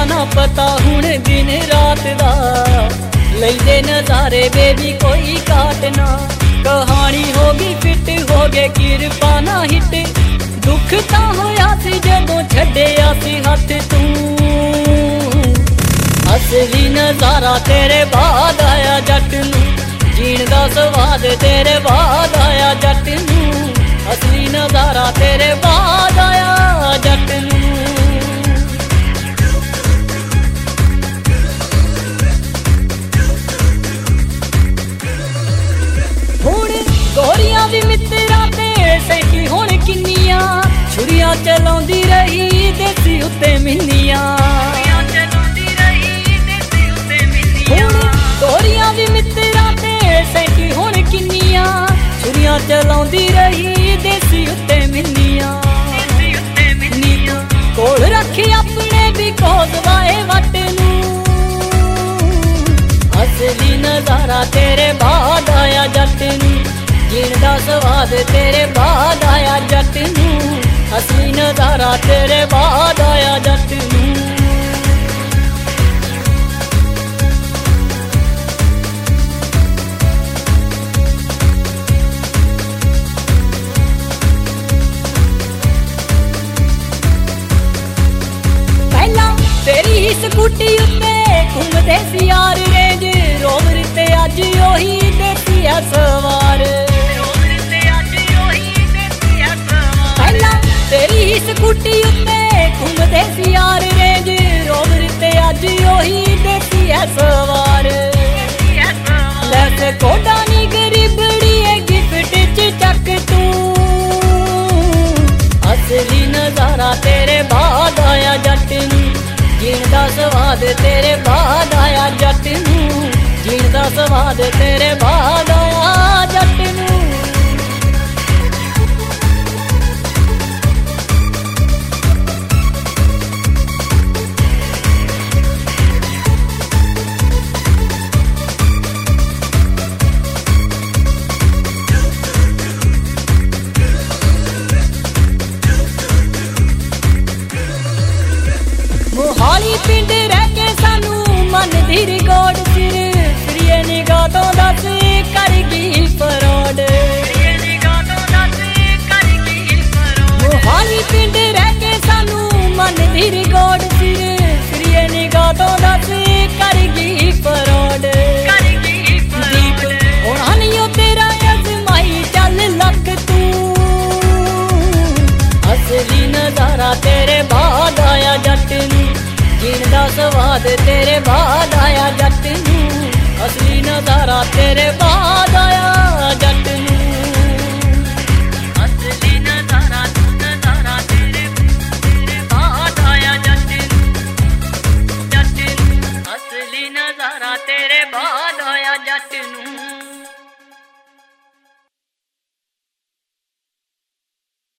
ना पता हुण दिन रात दा, लैंदे नज़ारे बेबी कोई काटना। कहानी होगी फिट हो गए किरपा ना हिट, दुख तां होया सी जदों छड्डिया सी हथ तू। असली नज़ारा तेरे बाद आया जट नूं, जीण दा स्वाद तेरे बाद आया जट नूं। असली नज़ारा तेरे बाद आया जट नूं। गोरियां दी मित्तरा ते सैकी हुण किन्नियां, छुरियां चलाउंदी रही देसी उत्ते मिन्नियां। गोरियां दी मित्तरा ते सैकी हुण किन्नियां, छुरियां चलाउंदी रही देसी उत्ते मिन्नियां। कोल रखी अपने भी कोसवाए वट नूं, असली नज़ारा तेरे बाद आया जट नूं। जीण दा स्वाद तेरे बाद आया जट नूं, असली नज़ारा तेरे बाद आया जट नूं। पहला तेरी ही स्कूटी उत्ते घूमदे सी यार रेंज रोवर ते, अज ओही देसी है सवार। तेरी ही स्कूटी उत्ते घूमदे सी यार रेंज रोवर ते, अज ओही देसी है सवार। लैसे कोडा नी गरीबड़ी है गिफ्ट च चक तू, असली नज़ारा तेरे बाद आया जट नूं। जीण दा स्वाद तेरे बाद आया जट नूं, जीण दा स्वाद तेरे बाद आया जट नूं। मोहाली पिंड रह के सानू मन दी रिकॉर्ड सिर, फिरिए निगाह तो दस कर गई फरौड। मोहाली पिंड रह के सानू मन दी रिकॉर्ड सिर, फिरिए निगाह तो दस कर गई फरौड। दीप होना नहीं तेरा अजमाई चल लक तू, असली नज़ारा तेरे बाद आया जट नूं। जीण दा स्वाद तेरे बाद आया जट नूं, असली नज़ारा तेरे बाद आया जट नूं।